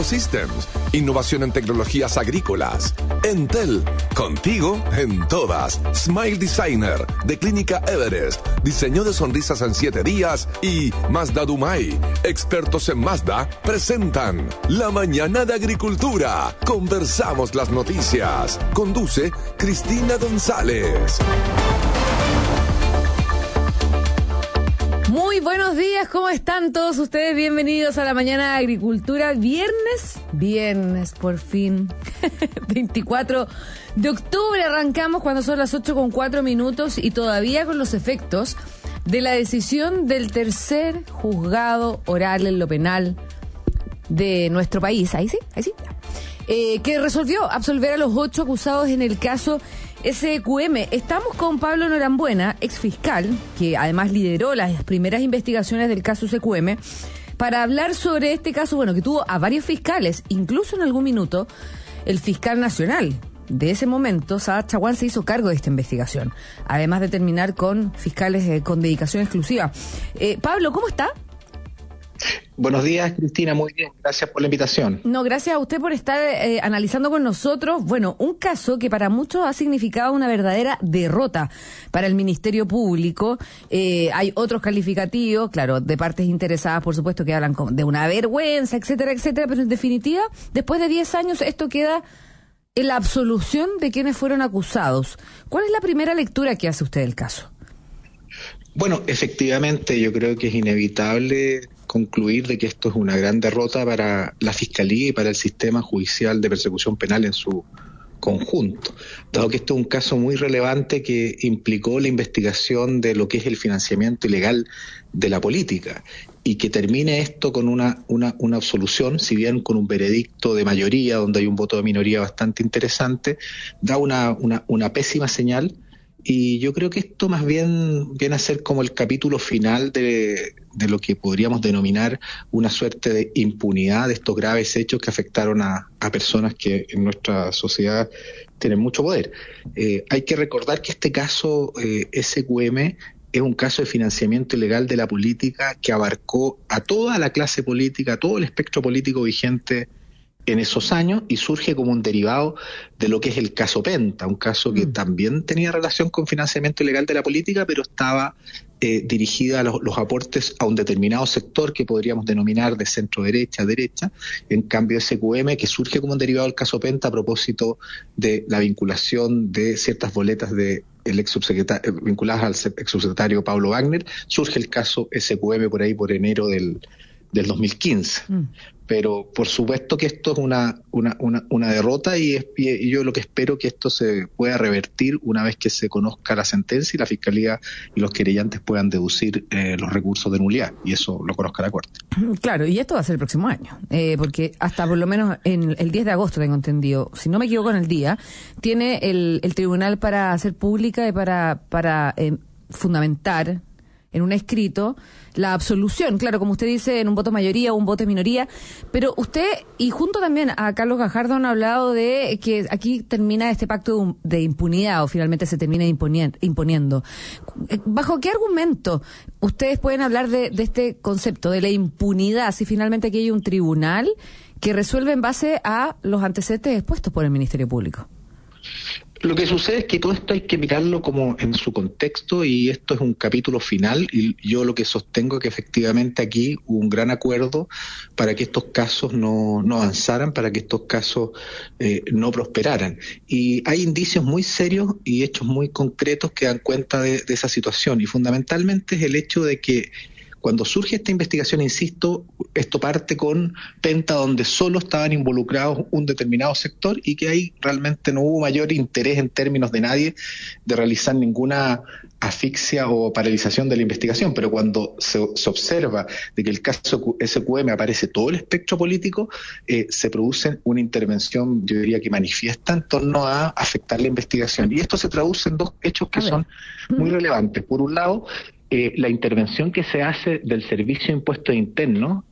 AgroSystems, innovación en tecnologías agrícolas. Entel, contigo en todas. Smile Designer, de Clínica Everest, diseño de sonrisas en 7 días. Y Mazda Dumay, expertos en Mazda, presentan La Mañana de Agricultura. Conversamos las noticias. Conduce Cristina González. Muy buenos días, ¿cómo están todos ustedes? Bienvenidos a La Mañana de Agricultura. Viernes, por fin. 24 de octubre arrancamos cuando son las 8:04 y todavía con los efectos de la decisión del tercer juzgado oral en lo penal de nuestro país. Ahí sí. Que resolvió absolver a los 8 acusados en el caso SQM. Estamos con Pablo Norambuena, ex fiscal, que además lideró las primeras investigaciones del caso SQM, para hablar sobre este caso, bueno, que tuvo a varios fiscales, incluso en algún minuto el fiscal nacional de ese momento, Saad Chaguán, se hizo cargo de esta investigación, además de terminar con fiscales con dedicación exclusiva. Pablo, ¿cómo está? Buenos días, Cristina, muy bien, gracias por la invitación. No, gracias a usted por estar analizando con nosotros, bueno, un caso que para muchos ha significado una verdadera derrota para el Ministerio Público. Hay otros calificativos, claro, de partes interesadas, por supuesto, que hablan de una vergüenza, etcétera, pero en definitiva, después de 10 años, esto queda en la absolución de quienes fueron acusados. ¿Cuál es la primera lectura que hace usted del caso? Bueno, efectivamente, yo creo que es inevitable concluir de que esto es una gran derrota para la Fiscalía y para el sistema judicial de persecución penal en su conjunto, dado que esto es un caso muy relevante que implicó la investigación de lo que es el financiamiento ilegal de la política, y que termine esto con una absolución, si bien con un veredicto de mayoría, donde hay un voto de minoría bastante interesante, da una pésima señal. Y yo creo que esto más bien viene a ser como el capítulo final de lo que podríamos denominar una suerte de impunidad de estos graves hechos que afectaron a personas que en nuestra sociedad tienen mucho poder. Hay que recordar que este caso SQM es un caso de financiamiento ilegal de la política que abarcó a toda la clase política, a todo el espectro político vigente en esos años, y surge como un derivado de lo que es el caso Penta, un caso que también tenía relación con financiamiento ilegal de la política, pero estaba dirigida a los aportes a un determinado sector que podríamos denominar de centro-derecha, derecha. En cambio, SQM, que surge como un derivado del caso Penta a propósito de la vinculación de ciertas boletas de el ex subsecretario, vinculadas al ex subsecretario Pablo Wagner, surge el caso SQM por ahí por enero del 2015. Pero por supuesto que esto es una derrota, y yo lo que espero que esto se pueda revertir una vez que se conozca la sentencia y la Fiscalía y los querellantes puedan deducir los recursos de nulidad, y eso lo conozca la Corte. Claro, y esto va a ser el próximo año, porque hasta por lo menos en el 10 de agosto, tengo entendido, si no me equivoco en el día, tiene el tribunal para hacer pública y para fundamentar en un escrito la absolución, claro, como usted dice, en un voto mayoría o un voto de minoría, pero usted y junto también a Carlos Gajardo han hablado de que aquí termina este pacto de impunidad, o finalmente se termina imponiendo. ¿Bajo qué argumento ustedes pueden hablar de este concepto de la impunidad si finalmente aquí hay un tribunal que resuelve en base a los antecedentes expuestos por el Ministerio Público? Lo que sucede es que todo esto hay que mirarlo como en su contexto, y esto es un capítulo final, y yo lo que sostengo es que efectivamente aquí hubo un gran acuerdo para que estos casos no avanzaran, para que estos casos no prosperaran. Y hay indicios muy serios y hechos muy concretos que dan cuenta de esa situación, y fundamentalmente es el hecho de que cuando surge esta investigación, insisto, esto parte con Penta, donde solo estaban involucrados un determinado sector, y que ahí realmente no hubo mayor interés en términos de nadie de realizar ninguna asfixia o paralización de la investigación. Pero cuando se observa de que el caso SQM aparece todo el espectro político, se produce una intervención, yo diría que manifiesta, en torno a afectar la investigación. Y esto se traduce en dos hechos que son muy relevantes. Por un lado, la intervención que se hace del Servicio de Impuestos Internos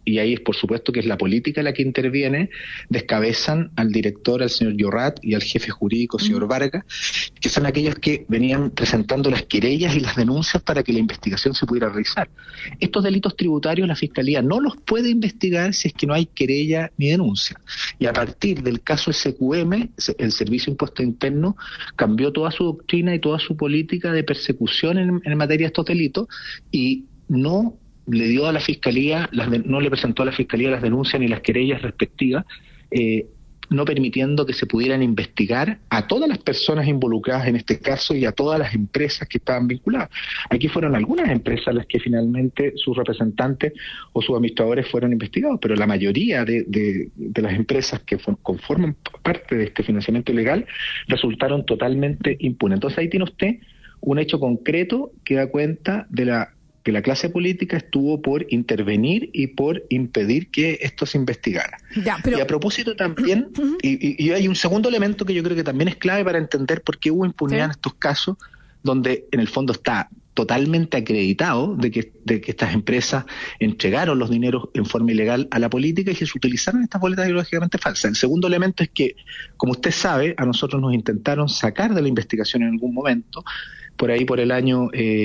y ahí es por supuesto que es la política la que interviene, descabezan al director, al señor Llorat, y al jefe jurídico, señor Vargas, que son aquellos que venían presentando las querellas y las denuncias para que la investigación se pudiera realizar. Estos delitos tributarios la Fiscalía no los puede investigar si es que no hay querella ni denuncia. Y a partir del caso SQM, el Servicio de Impuesto Interno cambió toda su doctrina y toda su política de persecución en materia de estos delitos, y no le dio a la Fiscalía, no le presentó a la Fiscalía las denuncias ni las querellas respectivas, no permitiendo que se pudieran investigar a todas las personas involucradas en este caso y a todas las empresas que estaban vinculadas. Aquí fueron algunas empresas las que finalmente sus representantes o sus administradores fueron investigados, pero la mayoría de las empresas que conforman parte de este financiamiento ilegal resultaron totalmente impunes. Entonces ahí tiene usted un hecho concreto que da cuenta de que la clase política estuvo por intervenir y por impedir que esto se investigara. Y a propósito también, y hay un segundo elemento que yo creo que también es clave para entender por qué hubo impunidad en estos casos, donde en el fondo está totalmente acreditado de que estas empresas entregaron los dineros en forma ilegal a la política y que se utilizaron estas boletas ideológicamente falsas. El segundo elemento es que, como usted sabe, a nosotros nos intentaron sacar de la investigación en algún momento, por ahí por el año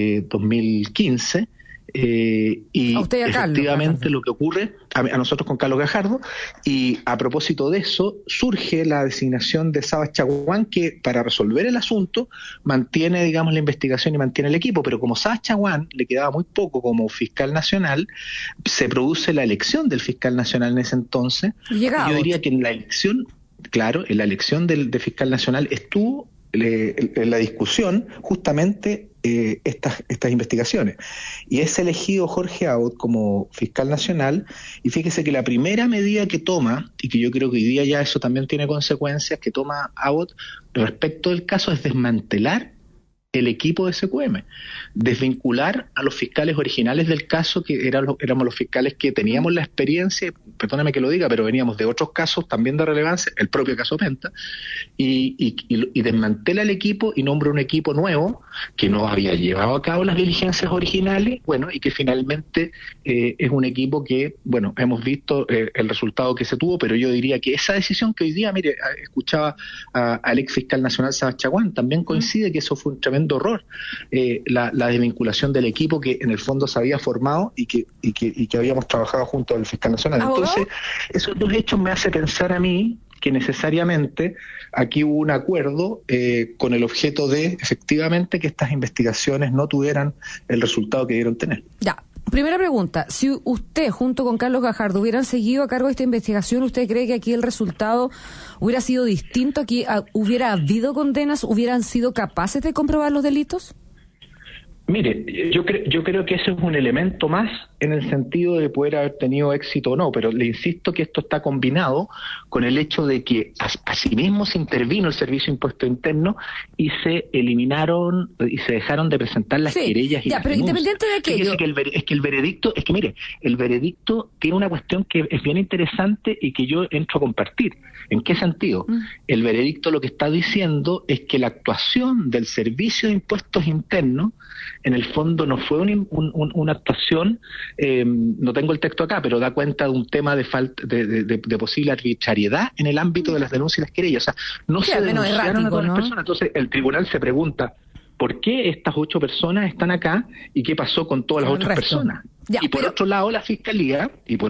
2015, y efectivamente lo que ocurre a nosotros con Carlos Gajardo, y a propósito de eso surge la designación de Sabas Chaguán, que para resolver el asunto mantiene, digamos, la investigación y mantiene el equipo, pero como Sabas Chaguán le quedaba muy poco como fiscal nacional, se produce la elección del fiscal nacional en ese entonces. Yo diría que en la elección, claro, en la elección del fiscal nacional estuvo en la discusión justamente estas investigaciones. Y es elegido Jorge Abbott como fiscal nacional, y fíjese que la primera medida que toma, y que yo creo que hoy día ya eso también tiene consecuencias, que toma Abbott respecto del caso, es desmantelar el equipo de SQM, desvincular a los fiscales originales del caso, que éramos los fiscales que teníamos la experiencia, perdóname que lo diga, pero veníamos de otros casos también de relevancia, el propio caso Penta, y desmantela el equipo y nombra un equipo nuevo que no había llevado a cabo las diligencias originales, bueno, y que finalmente es un equipo que, bueno, hemos visto el resultado que se tuvo, pero yo diría que esa decisión que hoy día, mire, escuchaba al ex fiscal nacional Sabas Chaguán, también coincide que eso fue un tremendo horror, la desvinculación del equipo que en el fondo se había formado y que habíamos trabajado junto al fiscal nacional. Entonces, esos dos hechos me hace pensar a mí que necesariamente aquí hubo un acuerdo con el objeto de, efectivamente, que estas investigaciones no tuvieran el resultado que debieron tener. Ya. Primera pregunta, si usted junto con Carlos Gajardo hubieran seguido a cargo de esta investigación, ¿usted cree que aquí el resultado hubiera sido distinto? ¿Aquí hubiera habido condenas? ¿Hubieran sido capaces de comprobar los delitos? Mire, yo creo que ese es un elemento más en el sentido de poder haber tenido éxito o no, pero le insisto que esto está combinado con el hecho de que asimismo se intervino el Servicio de Impuesto Interno y se eliminaron y se dejaron de presentar las querellas y las denuncias. Independiente de aquello, el veredicto tiene una cuestión que es bien interesante y que yo entro a compartir. ¿En qué sentido? El veredicto lo que está diciendo es que la actuación del Servicio de Impuestos Internos en el fondo no fue una actuación, no tengo el texto acá, pero da cuenta de un tema de falta de posible arbitrariedad en el ámbito de las denuncias y las querellas. O sea, no se denunciaron a todas las personas. Entonces el tribunal se pregunta, ¿por qué estas 8 personas están acá y qué pasó con todas las otras personas? Y por otro lado la Fiscalía,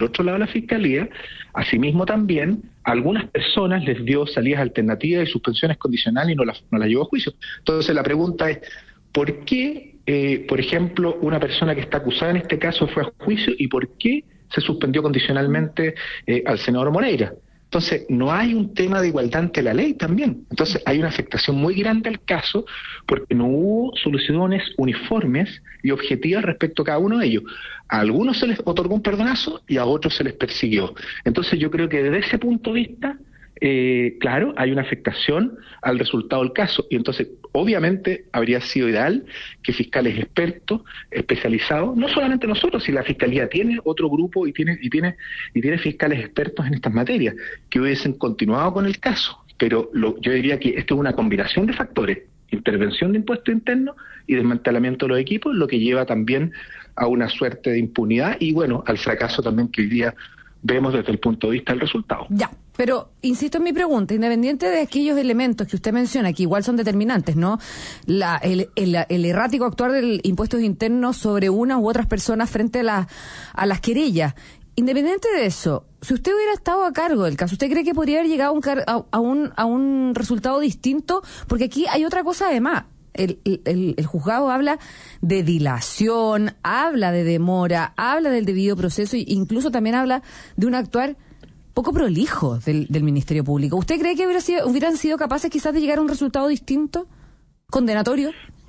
asimismo también, a algunas personas les dio salidas alternativas y suspensiones condicionales y no las llevó a juicio. Entonces la pregunta es, ¿por qué, por ejemplo, una persona que está acusada en este caso fue a juicio y por qué se suspendió condicionalmente al senador Moreira? Entonces, no hay un tema de igualdad ante la ley también. Entonces, hay una afectación muy grande al caso porque no hubo soluciones uniformes y objetivas respecto a cada uno de ellos. A algunos se les otorgó un perdonazo y a otros se les persiguió. Entonces, yo creo que desde ese punto de vista, claro, hay una afectación al resultado del caso. Y entonces, obviamente, habría sido ideal que fiscales expertos, especializados, no solamente nosotros, si la Fiscalía tiene otro grupo y tiene fiscales expertos en estas materias, que hubiesen continuado con el caso. Pero yo diría que esto es una combinación de factores. intervención de impuestos internos y desmantelamiento de los equipos, lo que lleva también a una suerte de impunidad y, bueno, al fracaso también que hoy día vemos desde el punto de vista del resultado. Ya, pero insisto en mi pregunta, independiente de aquellos elementos que usted menciona, que igual son determinantes, ¿no? El errático actuar del impuestos internos sobre unas u otras personas frente a las querellas. Independiente de eso, si usted hubiera estado a cargo del caso, ¿usted cree que podría haber llegado a un resultado distinto? Porque aquí hay otra cosa además. El juzgado habla de dilación, habla de demora, habla del debido proceso e incluso también habla de un actuar poco prolijo del Ministerio Público. ¿Usted cree que hubieran sido capaces quizás de llegar a un resultado distinto, condenatorio?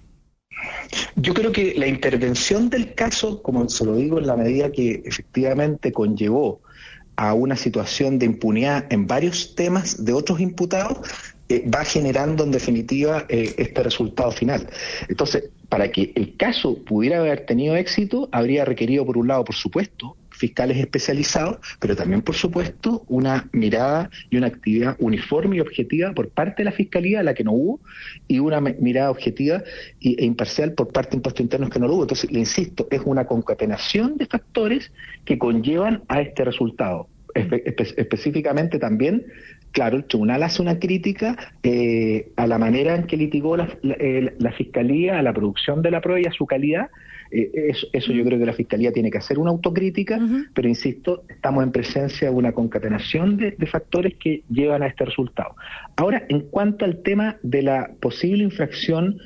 Yo creo que la intervención del caso, como se lo digo, en la medida que efectivamente conllevó a una situación de impunidad en varios temas de otros imputados, va generando en definitiva este resultado final. Entonces, para que el caso pudiera haber tenido éxito, habría requerido, por un lado, por supuesto, fiscales especializados, pero también, por supuesto, una mirada y una actividad uniforme y objetiva por parte de la Fiscalía, la que no hubo, y una mirada objetiva e imparcial por parte de impuestos internos, que no lo hubo. Entonces, le insisto, es una concatenación de factores que conllevan a este resultado. Específicamente también, claro, el tribunal hace una crítica a la manera en que litigó la Fiscalía, a la producción de la prueba y a su calidad. Eso yo creo que la Fiscalía tiene que hacer una autocrítica, pero insisto, estamos en presencia de una concatenación de factores que llevan a este resultado. Ahora, en cuanto al tema de la posible infracción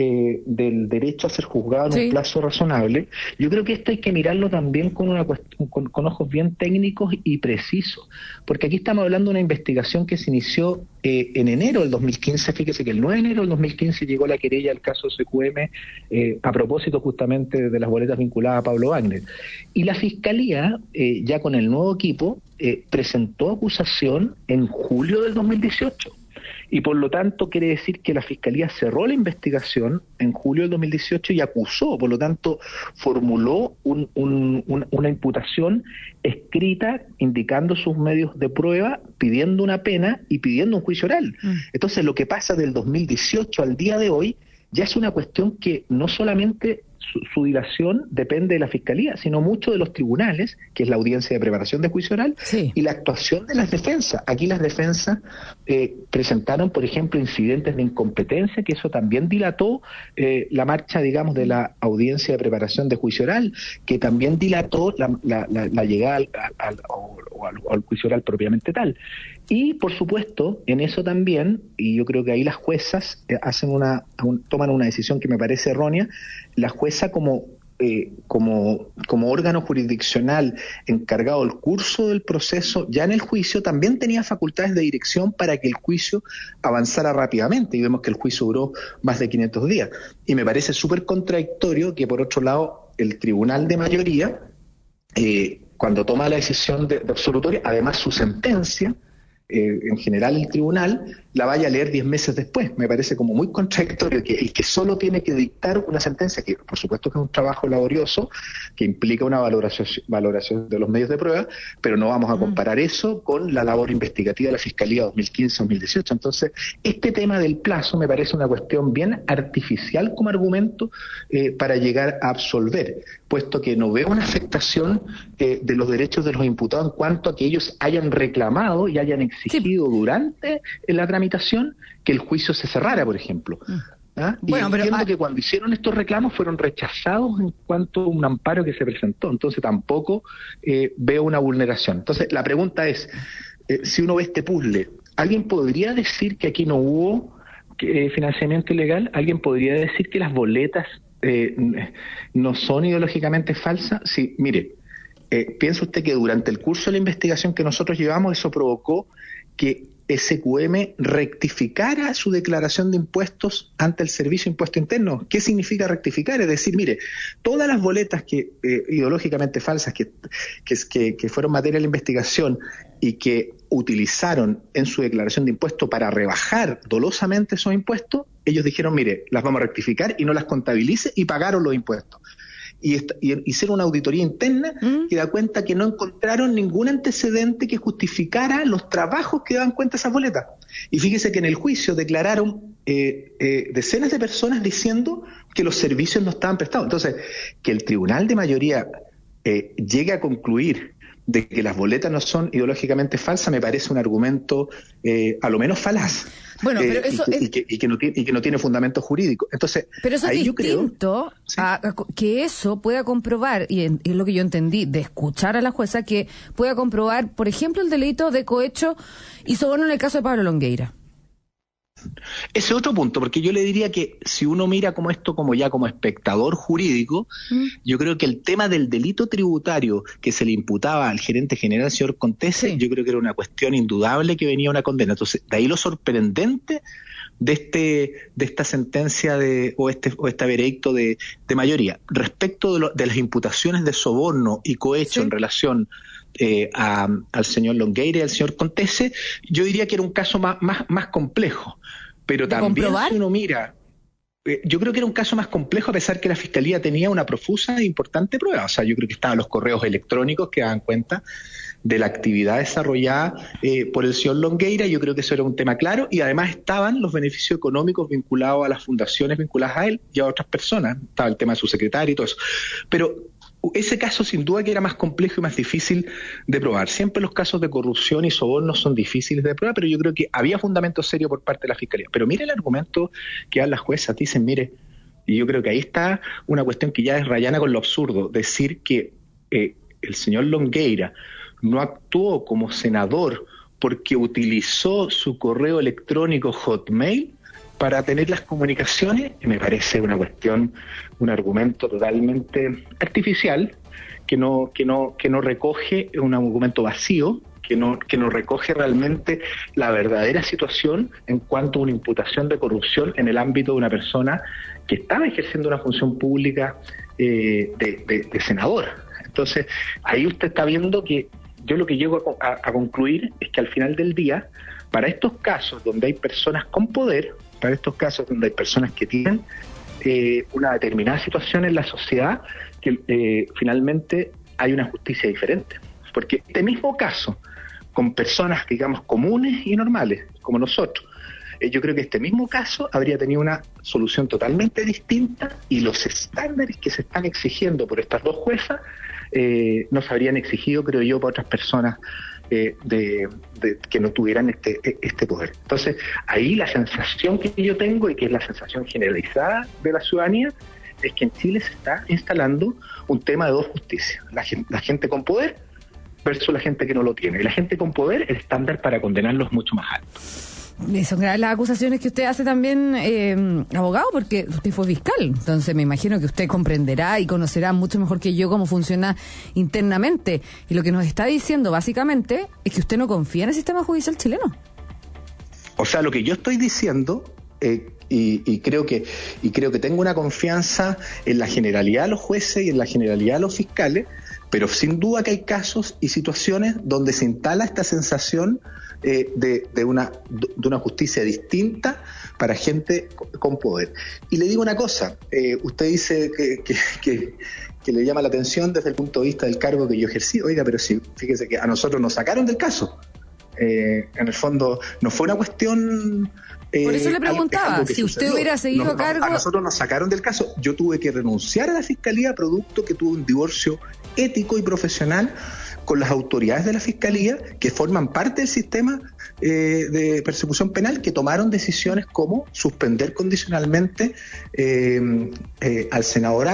del derecho a ser juzgado en un plazo razonable, yo creo que esto hay que mirarlo también con ojos bien técnicos y precisos, porque aquí estamos hablando de una investigación que se inició en enero del 2015. Fíjese que el 9 de enero del 2015 llegó la querella al caso SQM a propósito justamente de las boletas vinculadas a Pablo Wagner, y la Fiscalía, ya con el nuevo equipo, presentó acusación en julio del 2018. Y por lo tanto quiere decir que la Fiscalía cerró la investigación en julio del 2018 y acusó, por lo tanto formuló una imputación escrita indicando sus medios de prueba, pidiendo una pena y pidiendo un juicio oral. Entonces lo que pasa del 2018 al día de hoy ya es una cuestión que no solamente su dilación depende de la Fiscalía, sino mucho de los tribunales, que es la audiencia de preparación de juicio oral, y la actuación de las defensas. Aquí las defensas presentaron, por ejemplo, incidentes de incompetencia, que eso también dilató la marcha, digamos, de la audiencia de preparación de juicio oral, que también dilató la llegada al juicio oral propiamente tal. Y, por supuesto, en eso también, y yo creo que ahí las juezas toman una decisión que me parece errónea. La jueza como órgano jurisdiccional encargado del curso del proceso, ya en el juicio también tenía facultades de dirección para que el juicio avanzara rápidamente, y vemos que el juicio duró más de 500 días. Y me parece súper contradictorio que, por otro lado, el tribunal de mayoría, cuando toma la decisión de absolutoria, además su sentencia, en general el tribunal la vaya a leer 10 meses después. Me parece como muy contradictorio que el que solo tiene que dictar una sentencia, que por supuesto que es un trabajo laborioso, que implica una valoración de los medios de prueba, pero no vamos a comparar eso con la labor investigativa de la Fiscalía 2015-2018. Entonces, este tema del plazo me parece una cuestión bien artificial como argumento para llegar a absolver, puesto que no veo una afectación de los derechos de los imputados en cuanto a que ellos hayan reclamado y hayan exigido durante la tramitación que el juicio se cerrara, por ejemplo. Bueno, y entiendo que cuando hicieron estos reclamos fueron rechazados en cuanto a un amparo que se presentó. Entonces tampoco veo una vulneración. Entonces la pregunta es, si uno ve este puzzle, ¿alguien podría decir que aquí no hubo financiamiento ilegal? ¿Alguien podría decir que las boletas no son ideológicamente falsas? Sí, mire, piensa usted que durante el curso de la investigación que nosotros llevamos, eso provocó que SQM rectificara su declaración de impuestos ante el Servicio de Impuesto Interno. ¿Qué significa rectificar? Es decir, mire, todas las boletas ideológicamente falsas que fueron materia de la investigación y que utilizaron en su declaración de impuestos para rebajar dolosamente esos impuestos, ellos dijeron, mire, las vamos a rectificar y no las contabilice, y pagaron los impuestos. Y hicieron una auditoría interna que da cuenta que no encontraron ningún antecedente que justificara los trabajos que daban cuenta de esas boletas. Y fíjese que en el juicio declararon decenas de personas diciendo que los servicios no estaban prestados. Entonces, que el tribunal de mayoría llegue a concluir de que las boletas no son ideológicamente falsas me parece un argumento a lo menos falaz. Bueno, pero eso y que no tiene fundamento jurídico. Entonces, pero eso es distinto a que eso pueda comprobar, y es lo que yo entendí de escuchar a la jueza, que pueda comprobar, por ejemplo, el delito de cohecho y soborno en el caso de Pablo Longueira. Ese es otro punto, porque yo le diría que si uno mira como esto como espectador jurídico, yo creo que el tema del delito tributario que se le imputaba al gerente general, señor Contese, yo creo que era una cuestión indudable que venía una condena. Entonces, de ahí lo sorprendente de esta sentencia o este veredicto de mayoría. Respecto de las imputaciones de soborno y cohecho en relación al señor Longueira y al señor Contese, yo diría que era un caso más complejo, pero también si uno mira, yo creo que era un caso más complejo a pesar que la Fiscalía tenía una profusa e importante prueba. O sea, yo creo que estaban los correos electrónicos que daban cuenta de la actividad desarrollada por el señor Longueira. Yo creo que eso era un tema claro, y además estaban los beneficios económicos vinculados a las fundaciones vinculadas a él y a otras personas. Estaba el tema de su secretario y todo eso. Pero ese caso sin duda que era más complejo y más difícil de probar. Siempre los casos de corrupción y soborno son difíciles de probar, pero yo creo que había fundamento serio por parte de la Fiscalía. Pero mire el argumento que dan las juezas, dicen, mire, y yo creo que ahí está una cuestión que ya es rayana con lo absurdo, decir que el señor Longueira no actuó como senador porque utilizó su correo electrónico Hotmail para tener las comunicaciones, me parece una cuestión, un argumento totalmente artificial, que no recoge, un argumento vacío, que no recoge realmente la verdadera situación en cuanto a una imputación de corrupción en el ámbito de una persona que estaba ejerciendo una función pública de senador. Entonces, ahí usted está viendo que yo lo que llego a concluir es que al final del día, para estos casos donde hay personas con poder, para estos casos donde hay personas que tienen una determinada situación en la sociedad, que finalmente hay una justicia diferente. Porque este mismo caso, con personas, digamos, comunes y normales, como nosotros, yo creo que este mismo caso habría tenido una solución totalmente distinta, y los estándares que se están exigiendo por estas dos juezas no se habrían exigido, creo yo, para otras personas que no tuvieran este poder. Entonces, ahí la sensación que yo tengo, y que es la sensación generalizada de la ciudadanía, es que en Chile se está instalando un tema de dos justicias: la gente con poder versus la gente que no lo tiene. Y la gente con poder, el estándar para condenarlos es mucho más alto. Son graves las acusaciones que usted hace también, abogado, porque usted fue fiscal. Entonces me imagino que usted comprenderá y conocerá mucho mejor que yo cómo funciona internamente. Y lo que nos está diciendo básicamente es que usted no confía en el sistema judicial chileno. O sea, lo que yo estoy diciendo, y creo que tengo una confianza en la generalidad de los jueces y en la generalidad de los fiscales, pero sin duda que hay casos y situaciones donde se instala esta sensación de una justicia distinta para gente con poder. Y le digo una cosa, usted dice que le llama la atención desde el punto de vista del cargo que yo ejercí. Oiga, pero sí, fíjese que a nosotros nos sacaron del caso. En el fondo no fue una cuestión... Por eso le preguntaba, si usted hubiera seguido a cargo... A nosotros nos sacaron del caso. Yo tuve que renunciar a la Fiscalía producto que tuve un divorcio ético y profesional con las autoridades de la Fiscalía, que forman parte del sistema de persecución penal, que tomaron decisiones como suspender condicionalmente al senador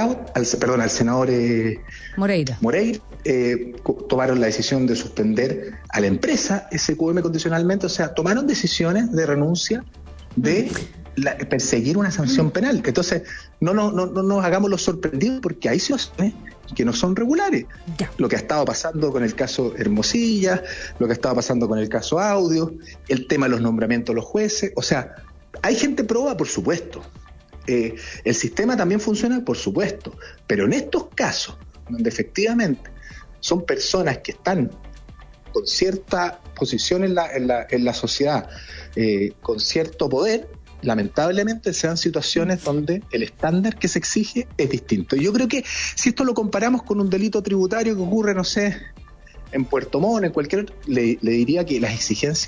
Moreira. Tomaron la decisión de suspender a la empresa SQM condicionalmente. O sea, tomaron decisiones de renuncia de perseguir una sanción penal. Entonces, no nos hagamos los sorprendidos, porque hay situaciones que no son regulares. Ya. Lo que ha estado pasando con el caso Hermosilla, lo que ha estado pasando con el caso Audio, el tema de los nombramientos de los jueces. O sea, hay gente proba, por supuesto. El sistema también funciona, por supuesto. Pero en estos casos, donde efectivamente son personas que están con cierta posición en la sociedad, con cierto poder, lamentablemente sean situaciones donde el estándar que se exige es distinto. Y yo creo que si esto lo comparamos con un delito tributario que ocurre, no sé, en Puerto Montt, en cualquier otro, le diría que las exigencias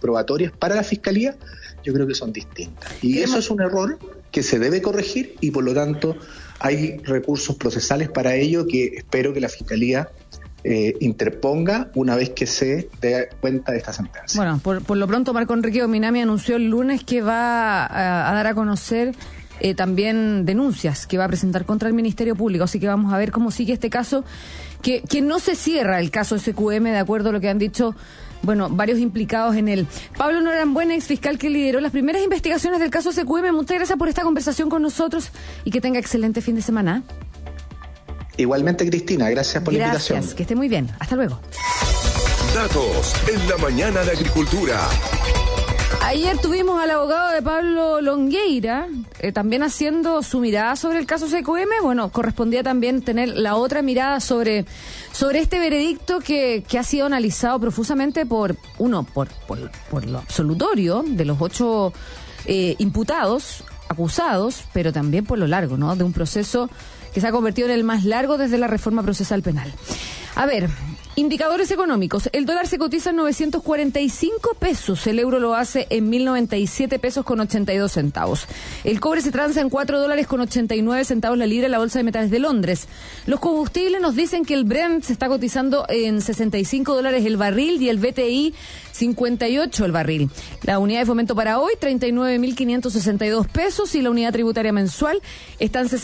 probatorias para la Fiscalía, yo creo que son distintas. Y eso es un error que se debe corregir y por lo tanto hay recursos procesales para ello que espero que la Fiscalía interponga una vez que se dé cuenta de esta sentencia. Bueno, por lo pronto Marco Enrique Dominami anunció el lunes que va a dar a conocer también denuncias que va a presentar contra el Ministerio Público, así que vamos a ver cómo sigue este caso, que no se cierra el caso SQM de acuerdo a lo que han dicho varios implicados en él. Pablo Norambuena, ex fiscal que lideró las primeras investigaciones del caso SQM, muchas gracias por esta conversación con nosotros y que tenga excelente fin de semana. Igualmente, Cristina, gracias por la invitación. Gracias, que esté muy bien. Hasta luego. Datos en la mañana de Agricultura. Ayer tuvimos al abogado de Pablo Longueira también haciendo su mirada sobre el caso SQM. Correspondía también tener la otra mirada sobre este veredicto que ha sido analizado profusamente por lo absolutorio de los 8 imputados, acusados, pero también por lo largo, ¿no?, de un proceso que se ha convertido en el más largo desde la reforma procesal penal. A ver, indicadores económicos. El dólar se cotiza en 945 pesos. El euro lo hace en 1097 pesos con 82 centavos. El cobre se transa en 4 dólares con 89 centavos la libra en la Bolsa de Metales de Londres. Los combustibles nos dicen que el Brent se está cotizando en 65 dólares el barril y el BTI 58 el barril. La unidad de fomento para hoy, 39.562 pesos y la unidad tributaria mensual está en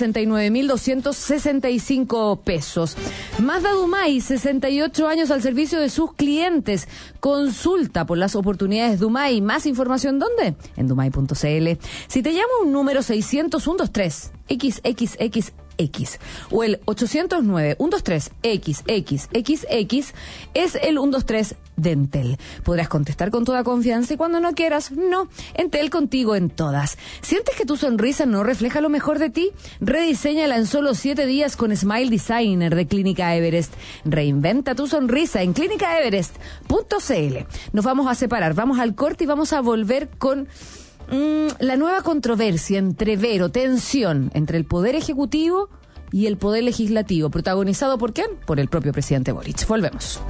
69.265 pesos. Mazda Dumay, 68 años al servicio de sus clientes. Consulta por las oportunidades Dumay. Más información, ¿dónde? En dumay.cl. Si te llama un número 600-123 XXX o el 809-123-XXXX es el 123 de Entel. Podrás contestar con toda confianza y cuando no quieras, no. Entel, contigo en todas. ¿Sientes que tu sonrisa no refleja lo mejor de ti? Rediséñala en solo 7 días con Smile Designer de Clínica Everest. Reinventa tu sonrisa en clínicaeverest.cl. Nos vamos a separar, vamos al corte y vamos a volver con la nueva controversia, tensión entre el Poder Ejecutivo y el Poder Legislativo, protagonizado ¿por quién? Por el propio presidente Boric. Volvemos.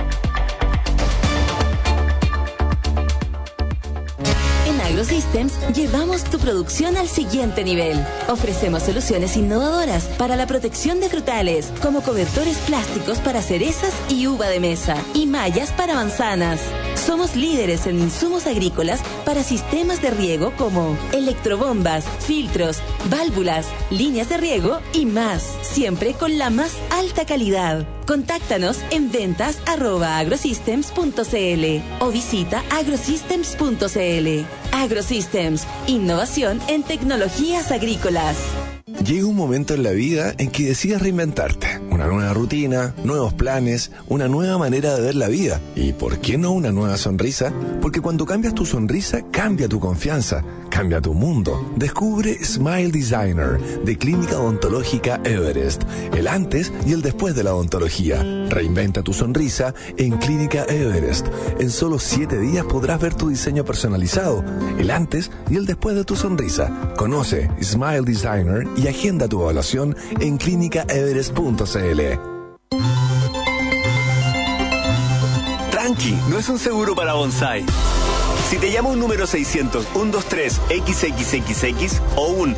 En AgroSystems llevamos tu producción al siguiente nivel. Ofrecemos soluciones innovadoras para la protección de frutales, como cobertores plásticos para cerezas y uva de mesa, y mallas para manzanas. Somos líderes en insumos agrícolas para sistemas de riego como electrobombas, filtros, válvulas, líneas de riego y más, siempre con la más alta calidad. Contáctanos en ventas@agrosystems.cl o visita agrosystems.cl. AgroSystems, innovación en tecnologías agrícolas. Llega un momento en la vida en que decides reinventarte. Una nueva rutina, nuevos planes, una nueva manera de ver la vida. ¿Y por qué no una nueva sonrisa? Porque cuando cambias tu sonrisa, cambia tu confianza, cambia tu mundo. Descubre Smile Designer de Clínica Odontológica Everest. El antes y el después de la odontología. Reinventa tu sonrisa en Clínica Everest. En solo 7 días podrás ver tu diseño personalizado, el antes y el después de tu sonrisa. Conoce Smile Designer y agenda tu evaluación en clínicaeverest.cl. Tranqui, no es un seguro para bonsai. Si te llama un número 600-123-XXXX o un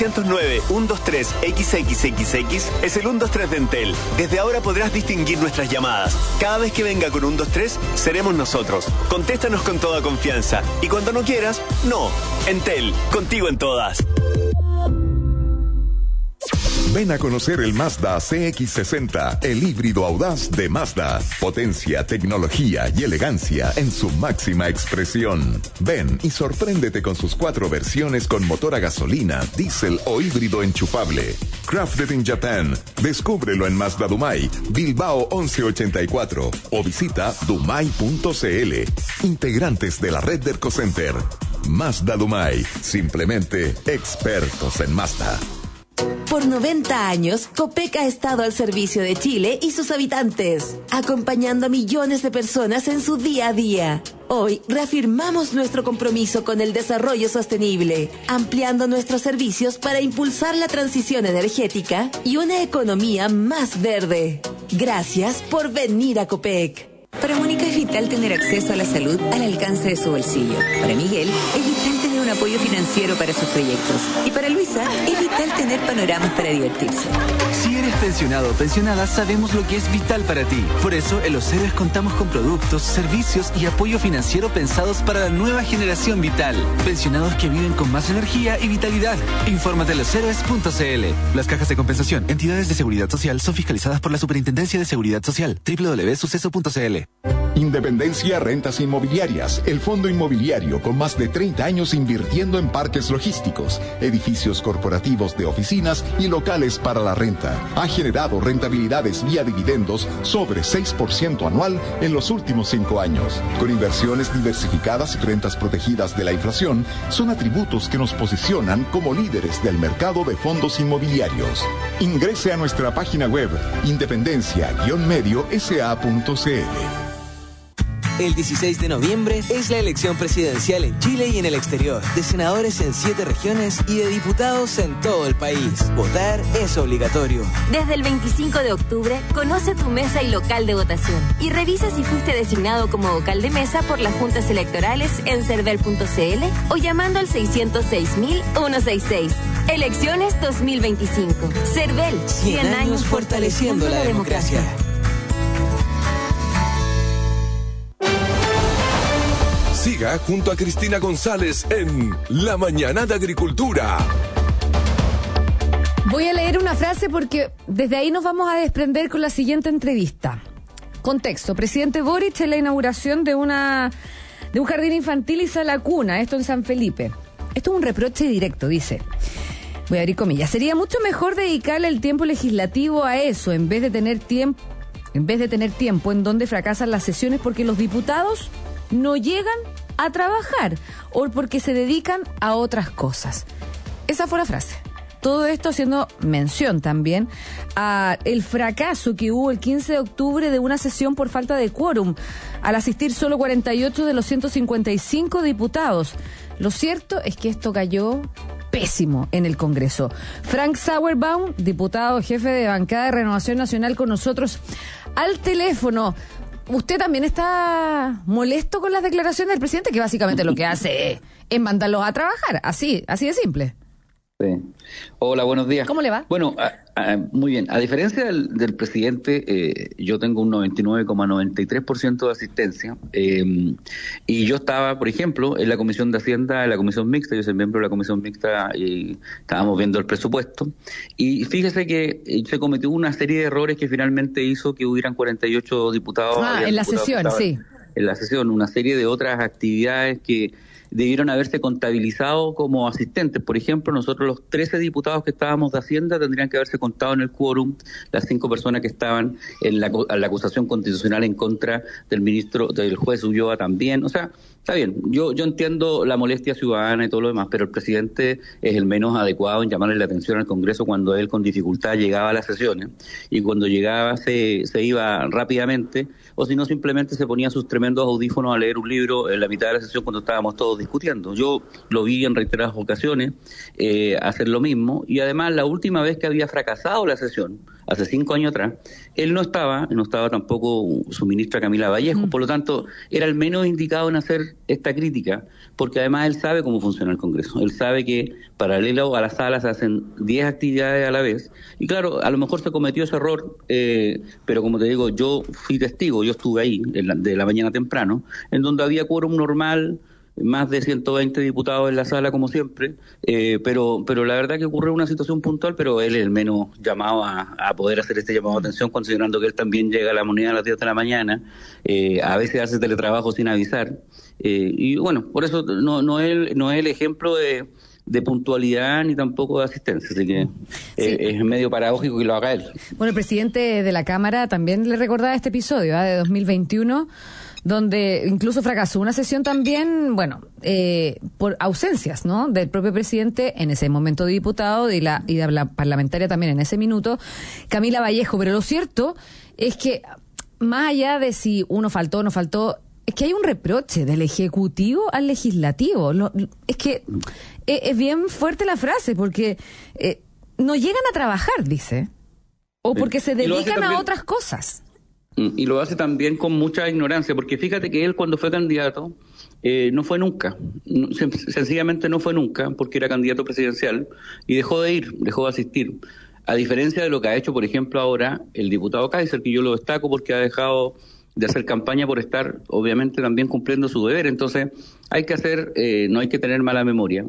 809-123-XXXX, es el 123 de Entel. Desde ahora podrás distinguir nuestras llamadas. Cada vez que venga con 123, seremos nosotros. Contéstanos con toda confianza. Y cuando no quieras, no. Entel, contigo en todas. Ven a conocer el Mazda CX-60, el híbrido audaz de Mazda. Potencia, tecnología y elegancia en su máxima expresión. Ven y sorpréndete con sus 4 versiones con motor a gasolina, diésel o híbrido enchufable. Crafted in Japan. Descúbrelo en Mazda Dumay, Bilbao 1184 o visita dumay.cl. Integrantes de la red de Ercocenter. Mazda Dumay, simplemente expertos en Mazda. Por 90 años, Copec ha estado al servicio de Chile y sus habitantes, acompañando a millones de personas en su día a día. Hoy reafirmamos nuestro compromiso con el desarrollo sostenible, ampliando nuestros servicios para impulsar la transición energética y una economía más verde. Gracias por venir a Copec. Para Mónica es vital tener acceso a la salud al alcance de su bolsillo. Para Miguel es vital tener un apoyo financiero para sus proyectos. Y para Luisa es vital tener panoramas para divertirse. Si eres pensionado o pensionada, sabemos lo que es vital para ti. Por eso, en Los Héroes contamos con productos, servicios y apoyo financiero pensados para la nueva generación vital. Pensionados que viven con más energía y vitalidad. Infórmate en loshéroes.cl. Las cajas de compensación, entidades de seguridad social, son fiscalizadas por la Superintendencia de Seguridad Social. www.suceso.cl. Independencia Rentas Inmobiliarias, el fondo inmobiliario con más de 30 años invirtiendo en parques logísticos, edificios corporativos de oficinas y locales para la renta. Ha generado rentabilidades vía dividendos sobre 6% anual en los últimos 5 años. Con inversiones diversificadas y rentas protegidas de la inflación, son atributos que nos posicionan como líderes del mercado de fondos inmobiliarios. Ingrese a nuestra página web independencia-mediosa.cl. El 16 de noviembre es la elección presidencial en Chile y en el exterior, de senadores en 7 regiones y de diputados en todo el país. Votar es obligatorio. Desde el 25 de octubre, conoce tu mesa y local de votación y revisa si fuiste designado como vocal de mesa por las juntas electorales en cervel.cl o llamando al 606.166. Elecciones 2025. Cervel, 100 años fortaleciendo la democracia. Siga junto a Cristina González en La Mañana de Agricultura. Voy a leer una frase porque desde ahí nos vamos a desprender con la siguiente entrevista. Contexto: presidente Boric en la inauguración de un jardín infantil y sala cuna, esto en San Felipe. Esto es un reproche directo, dice. Voy a abrir comillas. Sería mucho mejor dedicarle el tiempo legislativo a eso, en vez de tener tiempo en donde fracasan las sesiones porque los diputados no llegan a trabajar o porque se dedican a otras cosas. Esa fue la frase. Todo esto haciendo mención también a el fracaso que hubo el 15 de octubre de una sesión por falta de quórum, al asistir solo 48 de los 155 diputados. Lo cierto es que esto cayó pésimo en el Congreso. Frank Sauerbaum, diputado jefe de bancada de Renovación Nacional, con nosotros al teléfono. ¿Usted también está molesto con las declaraciones del presidente, que básicamente lo que hace es mandarlos a trabajar? Así de simple. Sí. Hola, buenos días. ¿Cómo le va? Bueno, muy bien. A diferencia del presidente, yo tengo un 99,93% de asistencia. Y yo estaba, por ejemplo, en la Comisión de Hacienda, en la Comisión Mixta. Yo soy miembro de la Comisión Mixta y estábamos viendo el presupuesto. Y fíjese que se cometió una serie de errores que finalmente hizo que hubieran 48 diputados. En la sesión, sí. En la sesión, una serie de otras actividades que debieron haberse contabilizado como asistentes. Por ejemplo, nosotros los 13 diputados que estábamos de Hacienda tendrían que haberse contado en el quórum las 5 personas que estaban en la acusación constitucional en contra del juez Ulloa también. O sea, está bien, yo entiendo la molestia ciudadana y todo lo demás, pero el presidente es el menos adecuado en llamarle la atención al Congreso cuando él con dificultad llegaba a las sesiones, y cuando llegaba se iba rápidamente, o si no simplemente se ponía sus tremendos audífonos a leer un libro en la mitad de la sesión cuando estábamos todos discutiendo. Yo lo vi en reiteradas ocasiones hacer lo mismo, y además la última vez que había fracasado la sesión, hace 5 años atrás, él no estaba tampoco su ministra Camila Vallejo, por lo tanto era el menos indicado en hacer esta crítica, porque además él sabe cómo funciona el Congreso, él sabe que paralelo a las salas se hacen 10 actividades a la vez, y claro, a lo mejor se cometió ese error, pero como te digo, yo fui testigo, yo estuve ahí de la mañana temprano, en donde había quórum normal, más de 120 diputados en la sala como siempre, pero la verdad que ocurrió una situación puntual, pero él es el menos llamado a poder hacer este llamado de atención, considerando que él también llega a la Moneda a las 10 de la mañana, a veces hace teletrabajo sin avisar, y bueno, por eso no es el ejemplo de puntualidad ni tampoco de asistencia, así que es medio paradójico que lo haga él. Bueno, el presidente de la Cámara también le recordaba este episodio de 2021, donde incluso fracasó una sesión también, por ausencias, ¿no?, del propio presidente, en ese momento diputado, y de la parlamentaria también en ese minuto, Camila Vallejo. Pero lo cierto es que, más allá de si uno faltó o no faltó, es que hay un reproche del Ejecutivo al Legislativo. Es que es bien fuerte la frase, porque no llegan a trabajar, dice, o porque se dedican a otras cosas. Y lo hace también con mucha ignorancia, porque fíjate que él cuando fue candidato no fue nunca, sencillamente no fue nunca, porque era candidato presidencial y dejó de ir, dejó de asistir. A diferencia de lo que ha hecho, por ejemplo, ahora el diputado Kaiser, que yo lo destaco porque ha dejado de hacer campaña por estar, obviamente, también cumpliendo su deber. Entonces, hay que hacer, no hay que tener mala memoria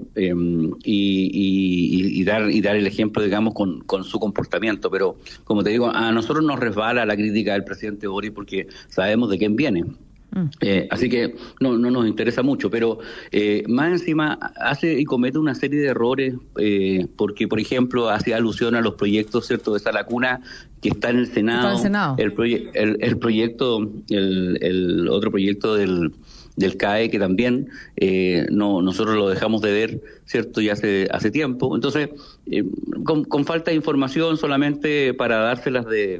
y dar el ejemplo, digamos, con su comportamiento. Pero, como te digo, a nosotros nos resbala la crítica del presidente Boric porque sabemos de quién viene. Así que no nos interesa mucho, pero más encima hace y comete una serie de errores porque, por ejemplo, hace alusión a los proyectos, ¿cierto?, de esa lacuna que está en el Senado. El otro proyecto del CAE que también nosotros lo dejamos de ver, ¿cierto?, ya hace tiempo. Entonces, con falta de información, solamente para dárselas de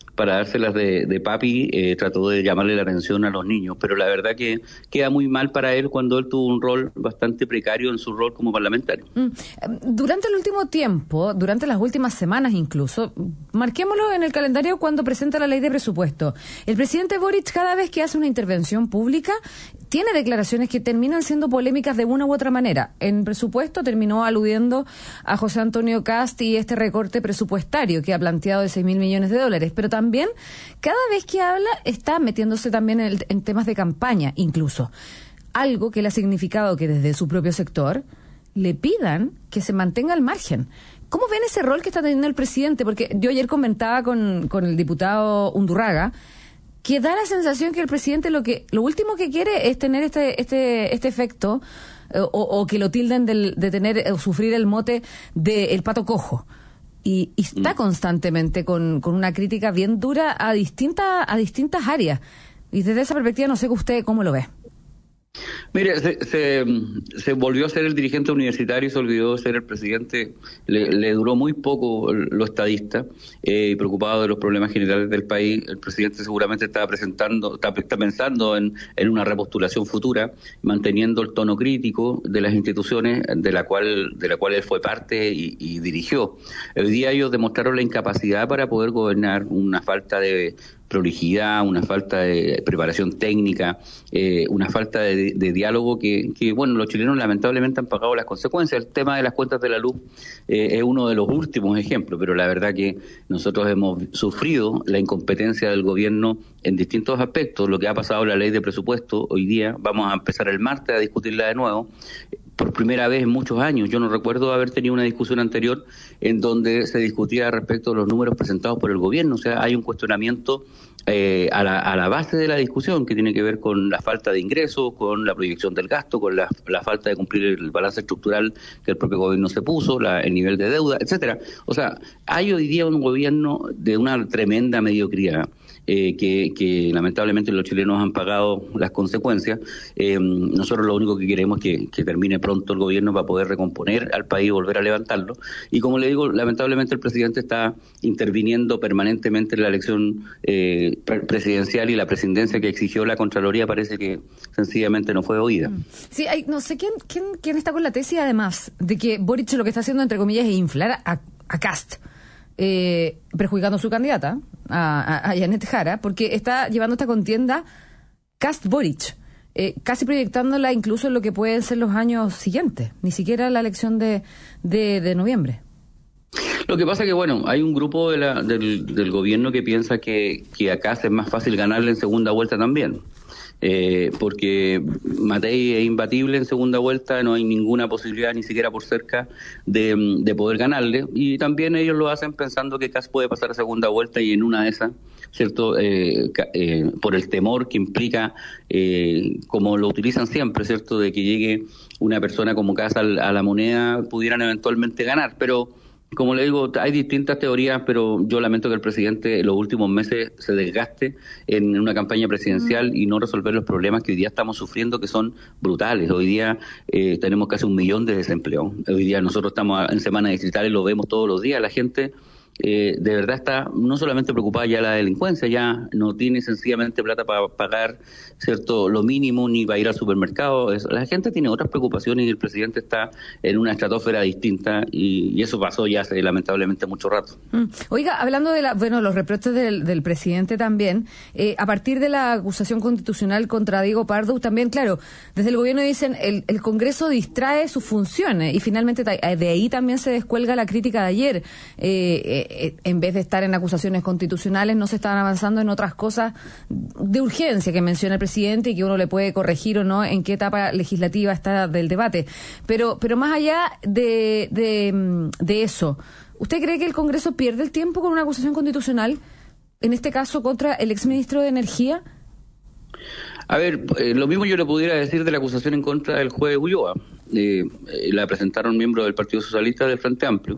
papi, trató de llamarle la atención a los niños, pero la verdad que queda muy mal para él cuando él tuvo un rol bastante precario en su rol como parlamentario. Durante el último tiempo, durante las últimas semanas incluso, marquémoslo en el calendario cuando presenta la ley de presupuesto, el presidente Boric cada vez que hace una intervención pública tiene declaraciones que terminan siendo polémicas de una u otra manera. En presupuesto terminó aludiendo a José Antonio Kast y este recorte presupuestario que ha planteado de 6.000 millones de dólares, pero también cada vez que habla está metiéndose también en temas de campaña, incluso. Algo que le ha significado que desde su propio sector le pidan que se mantenga al margen. ¿Cómo ven ese rol que está teniendo el presidente? Porque yo ayer comentaba con el diputado Undurraga que da la sensación que el presidente lo último que quiere es tener este efecto o que lo tilden de tener o sufrir el mote del pato cojo. Y está constantemente con una crítica bien dura a distintas áreas. Y desde esa perspectiva no sé usted cómo lo ve. Mire, se volvió a ser el dirigente universitario y se olvidó de ser el presidente. Le duró muy poco lo estadista y preocupado de los problemas generales del país. El presidente seguramente está pensando en una repostulación futura, manteniendo el tono crítico de las instituciones de la cual él fue parte y dirigió. Hoy día ellos demostraron la incapacidad para poder gobernar, una falta de prolijidad, una falta de preparación técnica, una falta de diálogo que, bueno, los chilenos lamentablemente han pagado las consecuencias. El tema de las cuentas de la luz es uno de los últimos ejemplos, pero la verdad que nosotros hemos sufrido la incompetencia del gobierno en distintos aspectos. Lo que ha pasado en la ley de presupuesto, hoy día vamos a empezar el martes a discutirla de nuevo, por primera vez en muchos años. Yo no recuerdo haber tenido una discusión anterior en donde se discutía respecto a los números presentados por el gobierno. O sea, hay un cuestionamiento a la base de la discusión que tiene que ver con la falta de ingresos, con la proyección del gasto, con la falta de cumplir el balance estructural que el propio gobierno se puso, el nivel de deuda, etcétera. O sea, hay hoy día un gobierno de una tremenda mediocridad. Que lamentablemente los chilenos han pagado las consecuencias. Nosotros lo único que queremos es que termine pronto el gobierno para poder recomponer al país y volver a levantarlo. Y como le digo, lamentablemente el presidente está interviniendo permanentemente en la elección presidencial y la presidencia que exigió la Contraloría parece que sencillamente no fue oída. Sí, no sé quién está con la tesis además de que Boric lo que está haciendo entre comillas es inflar a Kast. Perjudicando a su candidata, a Janet Jara, porque está llevando esta contienda Kast-Boric, casi proyectándola incluso en lo que pueden ser los años siguientes, ni siquiera la elección de noviembre. Lo que pasa es que, bueno, hay un grupo del gobierno que piensa que a Kast es más fácil ganarle en segunda vuelta también. Porque Matei es imbatible en segunda vuelta, no hay ninguna posibilidad ni siquiera por cerca de poder ganarle, y también ellos lo hacen pensando que Kast puede pasar a segunda vuelta y en una de esas, ¿cierto? Por el temor que implica, como lo utilizan siempre, ¿cierto? De que llegue una persona como Kast a la moneda, pudieran eventualmente ganar, pero como le digo, hay distintas teorías, pero yo lamento que el presidente en los últimos meses se desgaste en una campaña presidencial y no resolver los problemas que hoy día estamos sufriendo, que son brutales. Hoy día tenemos casi 1 millón de desempleados. Hoy día nosotros estamos en semanas distritales, lo vemos todos los días. La gente de verdad está no solamente preocupada ya la delincuencia, ya no tiene sencillamente plata para pagar, ¿cierto?, lo mínimo, ni para ir al supermercado. La gente tiene otras preocupaciones y el presidente está en una estratosfera distinta y eso pasó ya hace lamentablemente mucho rato. Oiga, hablando de los reproches del presidente también, a partir de la acusación constitucional contra Diego Pardo, también, claro, desde el gobierno dicen el Congreso distrae sus funciones y finalmente de ahí también se descuelga la crítica de ayer. En vez de estar en acusaciones constitucionales, no se estaban avanzando en otras cosas de urgencia que menciona el presidente y que uno le puede corregir o no en qué etapa legislativa está del debate. Pero más allá de eso, ¿usted cree que el Congreso pierde el tiempo con una acusación constitucional, en este caso contra el exministro de Energía? A ver, lo mismo yo le pudiera decir de la acusación en contra del juez Ulloa. La presentaron miembros del Partido Socialista del Frente Amplio,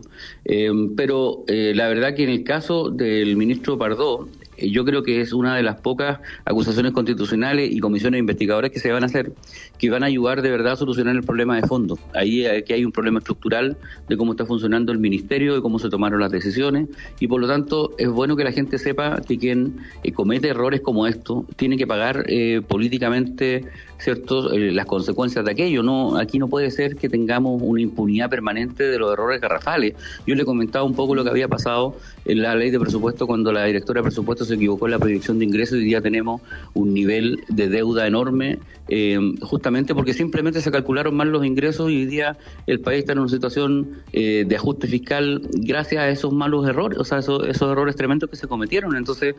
pero la verdad que en el caso del ministro Pardo, yo creo que es una de las pocas acusaciones constitucionales y comisiones investigadoras que se van a hacer, que van a ayudar de verdad a solucionar el problema de fondo. Ahí que hay un problema estructural de cómo está funcionando el ministerio, de cómo se tomaron las decisiones, y por lo tanto es bueno que la gente sepa que quien comete errores como esto tiene que pagar políticamente, ¿cierto?, las consecuencias de aquello. No, aquí no puede ser que tengamos una impunidad permanente de los errores garrafales. Yo le comentaba un poco lo que había pasado en la ley de presupuesto cuando la directora de presupuesto se equivocó en la proyección de ingresos y hoy día tenemos un nivel de deuda enorme, justamente porque simplemente se calcularon mal los ingresos y hoy día el país está en una situación de ajuste fiscal gracias a esos malos errores, o sea, esos errores tremendos que se cometieron. Entonces,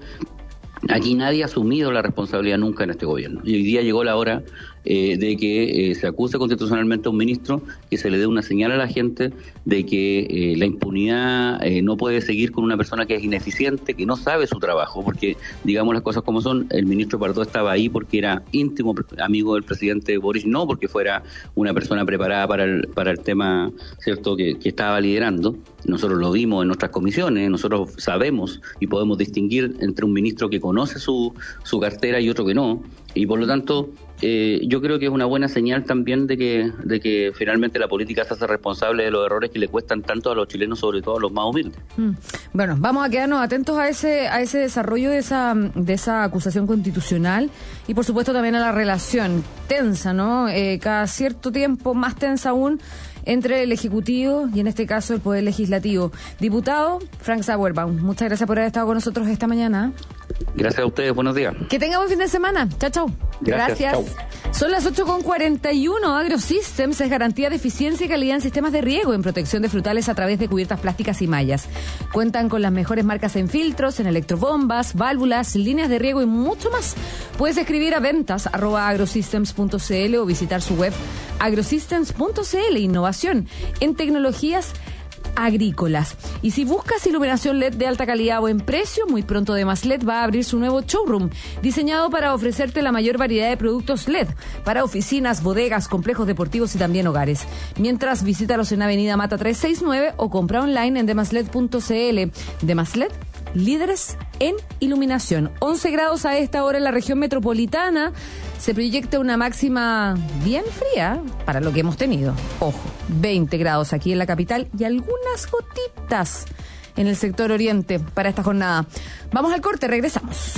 aquí nadie ha asumido la responsabilidad nunca en este gobierno. Y hoy día llegó la hora de que se acuse constitucionalmente a un ministro, que se le dé una señal a la gente de que la impunidad no puede seguir con una persona que es ineficiente, que no sabe su trabajo, porque digamos las cosas como son, el ministro Pardo estaba ahí porque era íntimo amigo del presidente Boric, no porque fuera una persona preparada para el tema, ¿cierto?, que estaba liderando. Nosotros lo vimos en nuestras comisiones, nosotros sabemos y podemos distinguir entre un ministro que conoce su cartera y otro que no, y por lo tanto yo creo que es una buena señal también de que finalmente la política se hace responsable de los errores que le cuestan tanto a los chilenos, sobre todo a los más humildes. Bueno, vamos a quedarnos atentos a ese desarrollo de esa acusación constitucional y por supuesto también a la relación tensa, ¿no? Cada cierto tiempo más tensa aún entre el Ejecutivo y en este caso el Poder Legislativo. Diputado Frank Sauerbaum, muchas gracias por haber estado con nosotros esta mañana. Gracias a ustedes, buenos días. Que tenga buen fin de semana. Chao, chao. Gracias. Chau. Son las 8:41. AgroSystems es garantía de eficiencia y calidad en sistemas de riego, en protección de frutales a través de cubiertas plásticas y mallas. Cuentan con las mejores marcas en filtros, en electrobombas, válvulas, líneas de riego y mucho más. Puedes escribir a ventas@agrosystems.cl o visitar su web agrosystems.cl. Innovación en tecnologías agrícolas. Y si buscas iluminación LED de alta calidad o buen precio, muy pronto Demas LED va a abrir su nuevo showroom, diseñado para ofrecerte la mayor variedad de productos LED para oficinas, bodegas, complejos deportivos y también hogares. Mientras, visítalos en Avenida Mata 369 o compra online en demasled.cl. Demas LED, líderes en iluminación. 11 grados a esta hora en la región metropolitana. Se proyecta una máxima bien fría para lo que hemos tenido. Ojo, 20 grados aquí en la capital y algunas gotitas en el sector oriente para esta jornada. Vamos al corte, regresamos.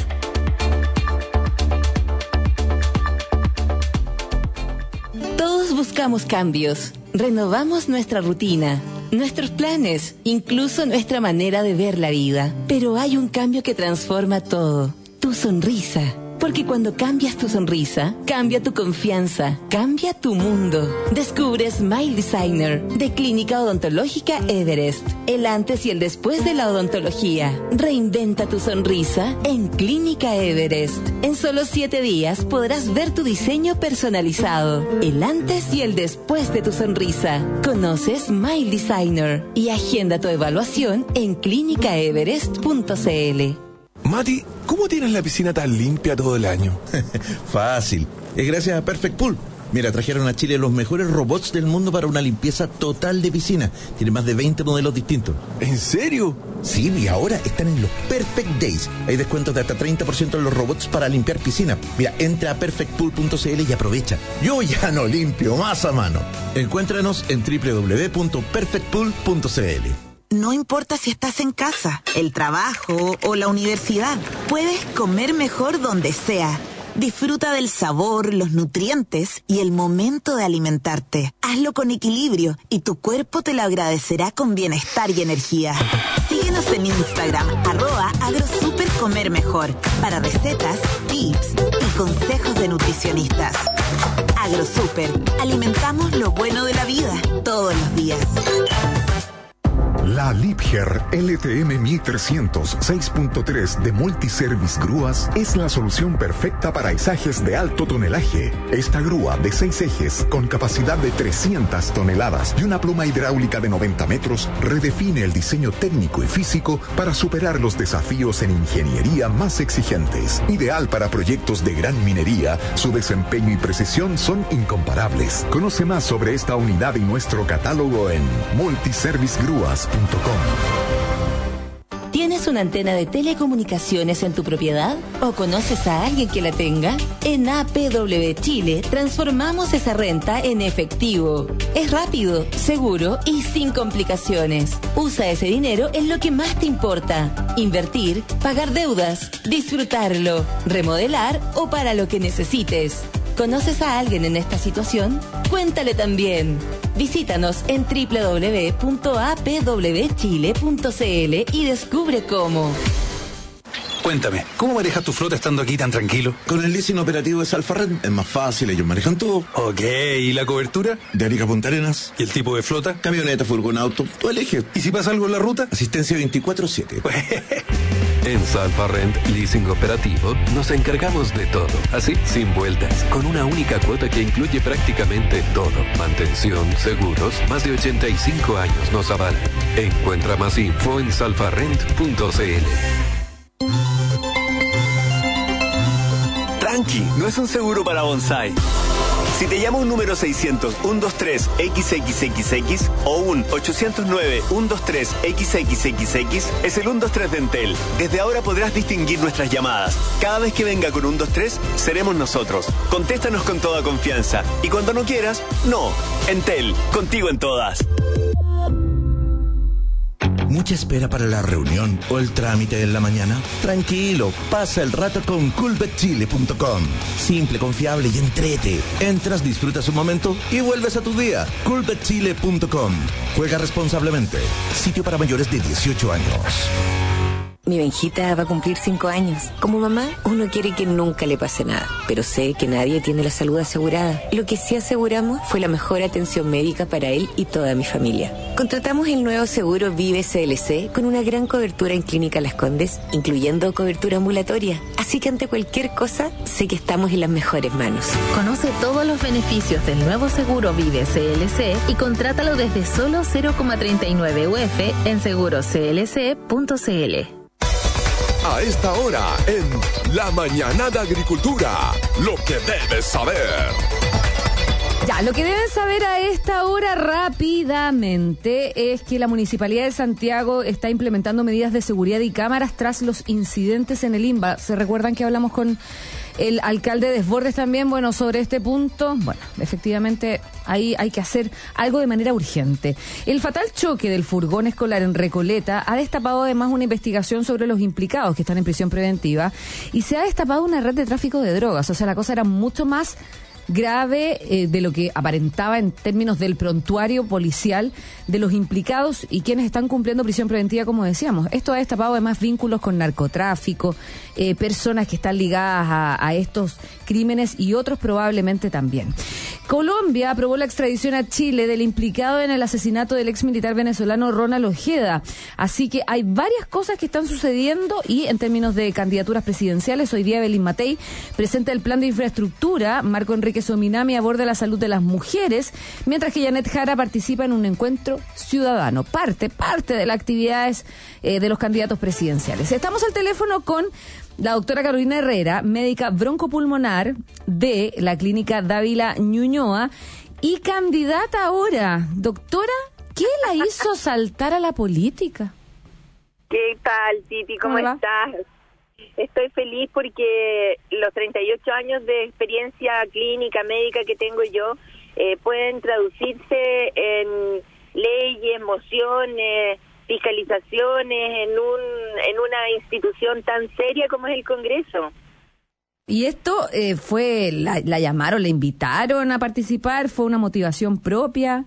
Todos buscamos cambios. Renovamos nuestra rutina, nuestros planes, incluso nuestra manera de ver la vida. Pero hay un cambio que transforma todo: tu sonrisa. Porque cuando cambias tu sonrisa, cambia tu confianza, cambia tu mundo. Descubre Smile Designer de Clínica Odontológica Everest. El antes y el después de la odontología. Reinventa tu sonrisa en Clínica Everest. En solo 7 días podrás ver tu diseño personalizado. El antes y el después de tu sonrisa. Conoce Smile Designer y agenda tu evaluación en clínicaeverest.cl. Mati, ¿cómo tienes la piscina tan limpia todo el año? Fácil. Es gracias a Perfect Pool. Mira, trajeron a Chile los mejores robots del mundo para una limpieza total de piscina. Tiene más de 20 modelos distintos. ¿En serio? Sí, y ahora están en los Perfect Days. Hay descuentos de hasta 30% en los robots para limpiar piscina. Mira, entra a perfectpool.cl y aprovecha. Yo ya no limpio más a mano. Encuéntranos en www.perfectpool.cl. No importa si estás en casa, el trabajo o la universidad, puedes comer mejor donde sea. Disfruta del sabor, los nutrientes y el momento de alimentarte. Hazlo con equilibrio y tu cuerpo te lo agradecerá con bienestar y energía. Síguenos en Instagram, @agrosupercomermejor, para recetas, tips y consejos de nutricionistas. AgroSuper, alimentamos lo bueno de la vida todos los días. La Liebherr LTM 1300 6.3 de Multiservice Grúas es la solución perfecta para izajes de alto tonelaje. Esta grúa de 6 ejes con capacidad de 300 toneladas y una pluma hidráulica de 90 metros redefine el diseño técnico y físico para superar los desafíos en ingeniería más exigentes. Ideal para proyectos de gran minería, su desempeño y precisión son incomparables. Conoce más sobre esta unidad y nuestro catálogo en multiservicegrúas.com. ¿Tienes una antena de telecomunicaciones en tu propiedad? ¿O conoces a alguien que la tenga? En APW Chile transformamos esa renta en efectivo. Es rápido, seguro y sin complicaciones. Usa ese dinero en lo que más te importa. Invertir, pagar deudas, disfrutarlo, remodelar o para lo que necesites. ¿Conoces a alguien en esta situación? Cuéntale también. Visítanos en www.apwchile.cl y descubre cómo. Cuéntame, ¿cómo manejas tu flota estando aquí tan tranquilo? Con el leasing operativo de Salfarren es más fácil, ellos manejan todo. Ok, ¿y la cobertura? De Arica a Punta Arenas. ¿Y el tipo de flota? Camioneta, furgón, auto, tú eliges. ¿Y si pasa algo en la ruta? Asistencia 24/7. En Salfarrent Leasing Operativo nos encargamos de todo, así, sin vueltas, con una única cuota que incluye prácticamente todo. Mantención, seguros, más de 85 años nos avalan. Encuentra más info en salfarrent.cl. Tranqui, no es un seguro para bonsai. Si te llama un número 600-123-XXXX o un 809-123-XXXX, es el 123 de Entel. Desde ahora podrás distinguir nuestras llamadas. Cada vez que venga con 123, seremos nosotros. Contéstanos con toda confianza. Y cuando no quieras, no. Entel, contigo en todas. ¿Mucha espera para la reunión o el trámite en la mañana? Tranquilo, pasa el rato con coolbetchile.com. Simple, confiable y entrete. Entras, disfrutas un momento y vuelves a tu día. coolbetchile.com. Juega responsablemente. Sitio para mayores de 18 años. Mi Benjita va a cumplir 5 años. Como mamá, uno quiere que nunca le pase nada, pero sé que nadie tiene la salud asegurada. Lo que sí aseguramos fue la mejor atención médica para él y toda mi familia. Contratamos el nuevo seguro Vive CLC con una gran cobertura en Clínica Las Condes, incluyendo cobertura ambulatoria. Así que ante cualquier cosa, sé que estamos en las mejores manos. Conoce todos los beneficios del nuevo seguro Vive CLC y contrátalo desde solo 0,39 UF en seguroclc.cl. A esta hora, en La Mañana de Agricultura, lo que debes saber. Ya, lo que deben saber a esta hora rápidamente es que la Municipalidad de Santiago está implementando medidas de seguridad y cámaras tras los incidentes en el INBA. ¿Se recuerdan que hablamos con el alcalde Desbordes también, bueno, sobre este punto? Bueno, efectivamente ahí hay que hacer algo de manera urgente. El fatal choque del furgón escolar en Recoleta ha destapado además una investigación sobre los implicados que están en prisión preventiva y se ha destapado una red de tráfico de drogas. O sea, la cosa era mucho más grave de lo que aparentaba en términos del prontuario policial de los implicados y quienes están cumpliendo prisión preventiva, como decíamos. Esto ha destapado además vínculos con narcotráfico, personas que están ligadas a estos crímenes y otros probablemente también. Colombia aprobó la extradición a Chile del implicado en el asesinato del ex militar venezolano Ronald Ojeda. Así que hay varias cosas que están sucediendo y en términos de candidaturas presidenciales, hoy día Evelyn Matei presenta el plan de infraestructura, Marco Enrique Sominami aborda la salud de las mujeres, mientras que Janet Jara participa en un encuentro ciudadano, parte de las actividades de los candidatos presidenciales. Estamos al teléfono con la doctora Carolina Herrera, médica broncopulmonar de la clínica Dávila Ñuñoa y candidata ahora. Doctora, ¿qué la hizo saltar a la política? ¿Qué tal, Titi? ¿Cómo estás? Estoy feliz porque los 38 años de experiencia clínica, médica que tengo yo pueden traducirse en leyes, mociones, fiscalizaciones en una institución tan seria como es el Congreso. ¿Y esto la llamaron, la invitaron a participar? ¿Fue una motivación propia?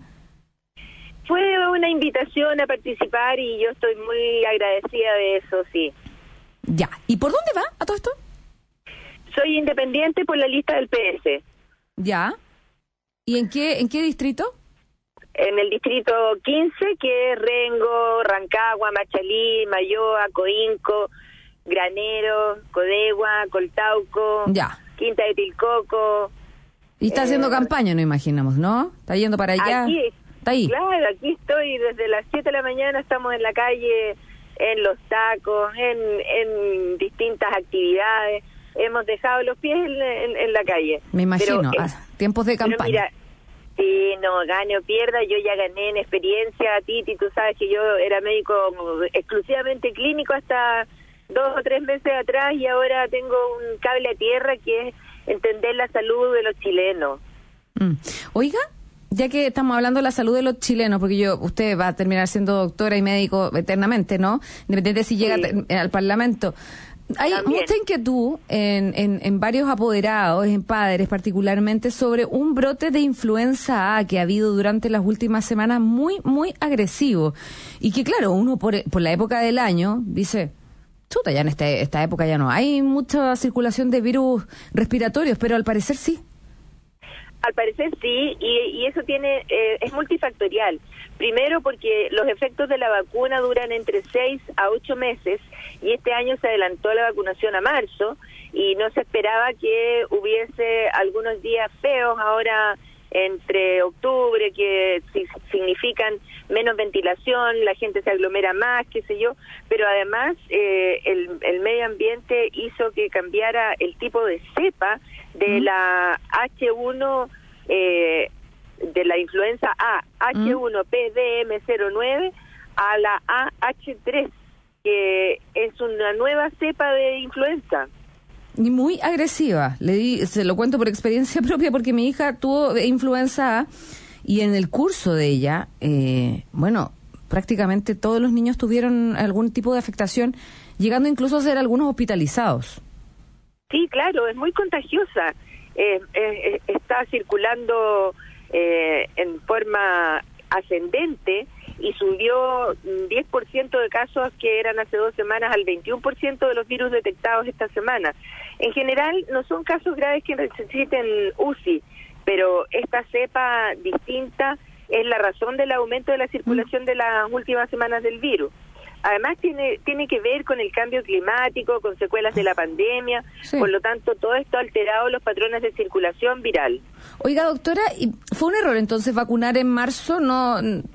Fue una invitación a participar y yo estoy muy agradecida de eso, sí. Ya. ¿Y por dónde va a todo esto? Soy independiente por la lista del PS. Ya. ¿Y en qué distrito? En el distrito 15, que es Rengo, Rancagua, Machalí, Mayoa, Coinco, Granero, Codegua, Coltauco, ya. Quinta de Tilcoco. Y está haciendo campaña, no imaginamos, ¿no? Está yendo para allá. Aquí, está ahí. Claro, aquí estoy desde las 7 de la mañana, estamos en la calle, en los tacos, en distintas actividades. Hemos dejado los pies en la calle. Me imagino, tiempos de campaña. Mira, sí, no, gane o pierda, yo ya gané en experiencia, Titi, tú sabes que yo era médico exclusivamente clínico hasta 2 o 3 meses atrás y ahora tengo un cable a tierra que es entender la salud de los chilenos. Oiga, ya que estamos hablando de la salud de los chilenos, porque usted va a terminar siendo doctora y médico eternamente, ¿no? Independiente de si llega al Parlamento. Hay mucha inquietud en varios apoderados, en padres particularmente, sobre un brote de influenza A que ha habido durante las últimas semanas muy, muy agresivo. Y que claro, uno por la época del año dice, chuta, ya en esta época ya no hay mucha circulación de virus respiratorios, pero al parecer sí. Al parecer sí, y eso es multifactorial. Primero porque los efectos de la vacuna duran entre 6 a 8 meses y este año se adelantó la vacunación a marzo y no se esperaba que hubiese algunos días feos ahora entre octubre que significan menos ventilación, la gente se aglomera más, qué sé yo, pero además el medio ambiente hizo que cambiara el tipo de cepa de la H1 de la influenza A, H1PDM09 a la AH3, que es una nueva cepa de influenza. Y muy agresiva, se lo cuento por experiencia propia porque mi hija tuvo influenza A y en el curso de ella, prácticamente todos los niños tuvieron algún tipo de afectación, llegando incluso a ser algunos hospitalizados. Sí, claro, es muy contagiosa. Está circulando en forma ascendente y subió 10% de casos que eran hace 2 semanas al 21% de los virus detectados esta semana. En general no son casos graves que necesiten UCI, pero esta cepa distinta es la razón del aumento de la circulación de las últimas semanas del virus. Además tiene que ver con el cambio climático, con secuelas de la pandemia, por lo tanto todo esto ha alterado los patrones de circulación viral. Oiga, doctora, ¿fue un error entonces vacunar en marzo? No,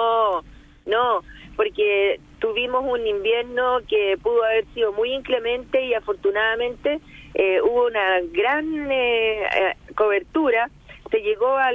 porque tuvimos un invierno que pudo haber sido muy inclemente y afortunadamente hubo una gran cobertura. Se llegó al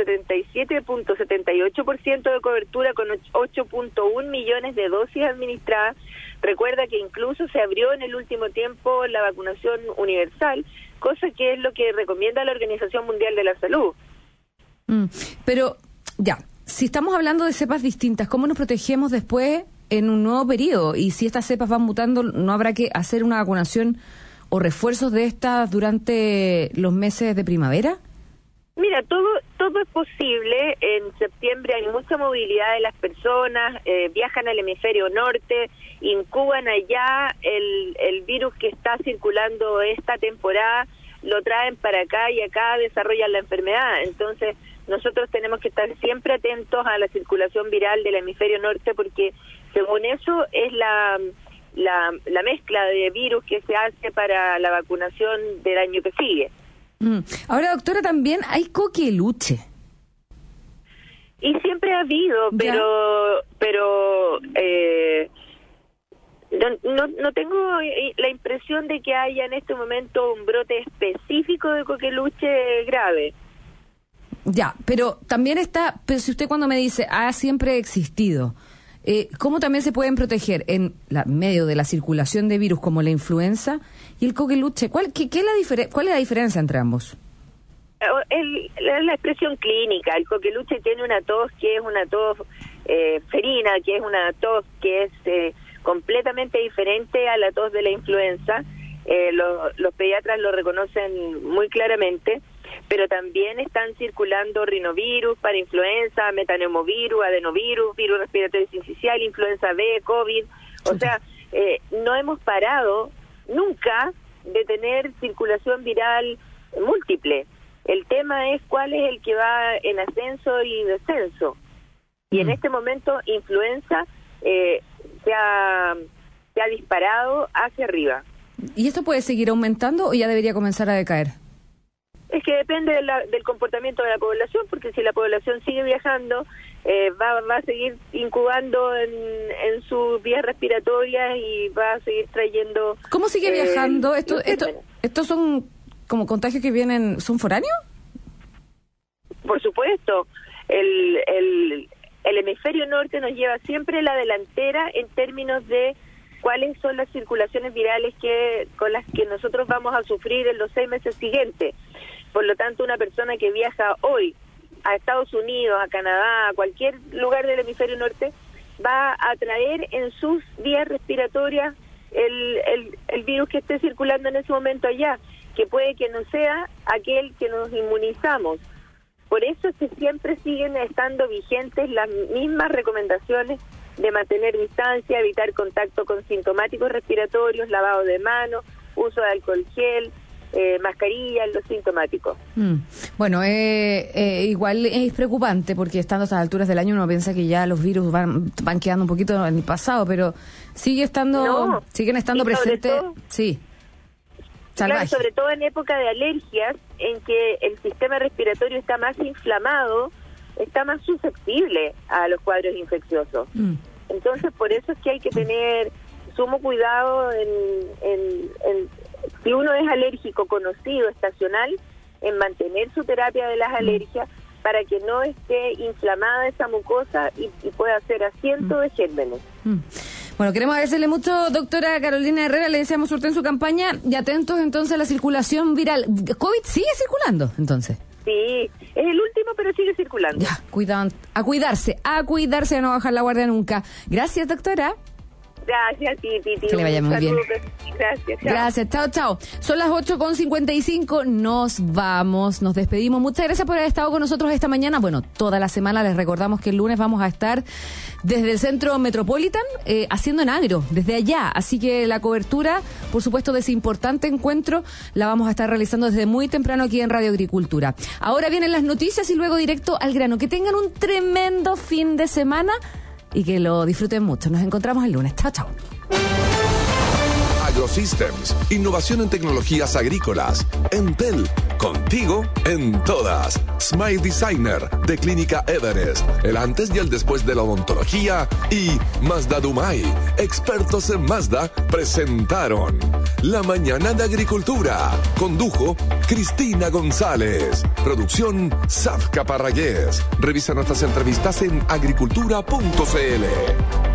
77.78% de cobertura con 8.1 millones de dosis administradas. Recuerda que incluso se abrió en el último tiempo la vacunación universal, cosa que es lo que recomienda la Organización Mundial de la Salud. Pero, ya, si estamos hablando de cepas distintas, ¿cómo nos protegemos después en un nuevo periodo? Y si estas cepas van mutando, ¿no habrá que hacer una vacunación o refuerzos de estas durante los meses de primavera? Mira, todo es posible. En septiembre hay mucha movilidad de las personas, viajan al hemisferio norte, incuban allá el virus que está circulando esta temporada, lo traen para acá y acá desarrollan la enfermedad. Entonces, nosotros tenemos que estar siempre atentos a la circulación viral del hemisferio norte porque, según eso, es la mezcla de virus que se hace para la vacunación del año que sigue. Ahora, doctora, también hay coqueluche. Y siempre ha habido, pero no tengo la impresión de que haya en este momento un brote específico de coqueluche grave. Ya, pero también pero si usted cuando me dice, siempre ha existido, ¿cómo también se pueden proteger en medio de la circulación de virus como la influenza y el coqueluche? ¿Cuál es la diferencia entre ambos? La expresión clínica. El coqueluche tiene una tos que es una tos ferina, que es una tos que es completamente diferente a la tos de la influenza. Los pediatras lo reconocen muy claramente, pero también están circulando rinovirus para influenza, metaneumovirus, adenovirus, virus respiratorio sincicial, influenza B, COVID. O sea, no hemos parado nunca de tener circulación viral múltiple. El tema es cuál es el que va en ascenso y descenso. Y en este momento influenza se ha disparado hacia arriba. ¿Y esto puede seguir aumentando o ya debería comenzar a decaer? Es que depende del comportamiento de la población, porque si la población sigue viajando, va a seguir incubando en sus vías respiratorias y va a seguir trayendo... ¿Cómo sigue viajando? ¿Estos son como contagios que vienen, son foráneos? Por supuesto. El hemisferio norte nos lleva siempre la delantera en términos de cuáles son las circulaciones virales con las que nosotros vamos a sufrir en los 6 meses siguientes. Por lo tanto, una persona que viaja hoy a Estados Unidos, a Canadá, a cualquier lugar del hemisferio norte, va a traer en sus vías respiratorias el virus que esté circulando en ese momento allá, que puede que no sea aquel que nos inmunizamos. Por eso es que siempre siguen estando vigentes las mismas recomendaciones de mantener distancia, evitar contacto con sintomáticos respiratorios, lavado de manos, uso de alcohol gel, mascarilla, los sintomáticos. Bueno, igual es preocupante porque estando a estas alturas del año uno piensa que ya los virus van quedando un poquito en el pasado, pero siguen estando presentes. Sí. Claro, sobre todo en época de alergias, en que el sistema respiratorio está más inflamado, está más susceptible a los cuadros infecciosos. Entonces, por eso es que hay que tener sumo cuidado si uno es alérgico conocido, estacional, en mantener su terapia de las alergias para que no esté inflamada esa mucosa y pueda ser asiento de gérmenes. Bueno, queremos agradecerle mucho, doctora Carolina Herrera, le deseamos suerte en su campaña y atentos entonces a la circulación viral. ¿COVID sigue circulando entonces? Sí, es el último, pero sigue circulando. Ya, a cuidarse, a no bajar la guardia nunca. Gracias, doctora. Gracias, Titi. Que le vaya muy bien. Gracias. Gracias, chao. Son las 8:55, nos vamos, nos despedimos. Muchas gracias por haber estado con nosotros esta mañana. Bueno, toda la semana les recordamos que el lunes vamos a estar desde el Centro Metropolitan haciendo en agro, desde allá. Así que la cobertura, por supuesto, de ese importante encuentro la vamos a estar realizando desde muy temprano aquí en Radio Agricultura. Ahora vienen las noticias y luego directo al grano. Que tengan un tremendo fin de semana y que lo disfruten mucho. Nos encontramos el lunes. Chao. Agrosystems, innovación en tecnologías agrícolas. Entel, contigo en todas. Smile Designer, de Clínica Everest, el antes y el después de la odontología. Y Mazda Dumay, expertos en Mazda, presentaron La Mañana de Agricultura. Condujo Cristina González. Producción Safka Parragués. Revisa nuestras entrevistas en agricultura.cl.